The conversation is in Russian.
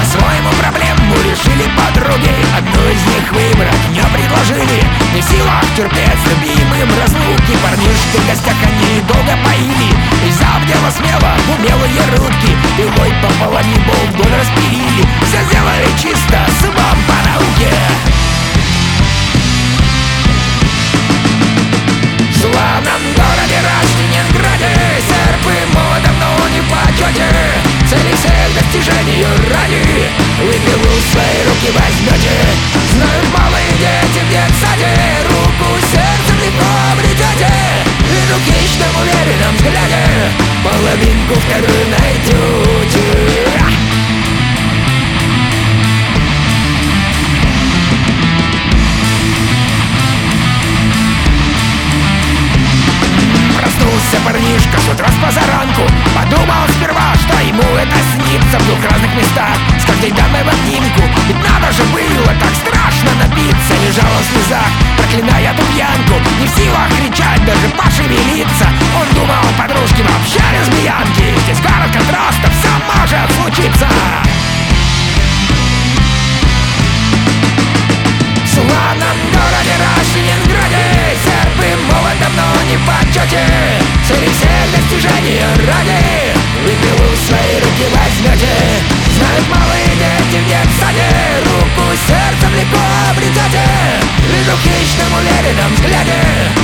по-своему проблему решили подруги. Одну из них выбрать не предложили. Не в силах терпеть с любимым разлуки. Парнишки в гостях они долго поили. И взяв дело смело в умелые руки, пилой пополам его вдоль распилили. Все сделали чисто, с умом по науке. В славном городе Ленинграде сербы молодо, но не в почете. Цели всех достижений ради выпилу в свои руки возьмете. Знают малые дети в детсаде, руку сердцем легко обретете. И в хищном уверенном взгляде половинку вторую найдете. Парнишка с утра с позаранку подумал сперва, что ему это снится в двух разных местах, с каждой дамой в обнимку. Ведь надо же было так страшно напиться. Лежал он в слезах, проклиная ту пьянку, не в силах кричать, даже пошевелиться. Он думал, подружки вообще лесбиянки. Здесь город контрастов, все может случиться. В славном городе Ленинграде сербы молодо, но не в почете. Цели всех достижений ради выпилу в свои руки возьмете. Знают малые дети в детсаде, руку сердцем легко обретете. Лишь в хищном уверенном взгляде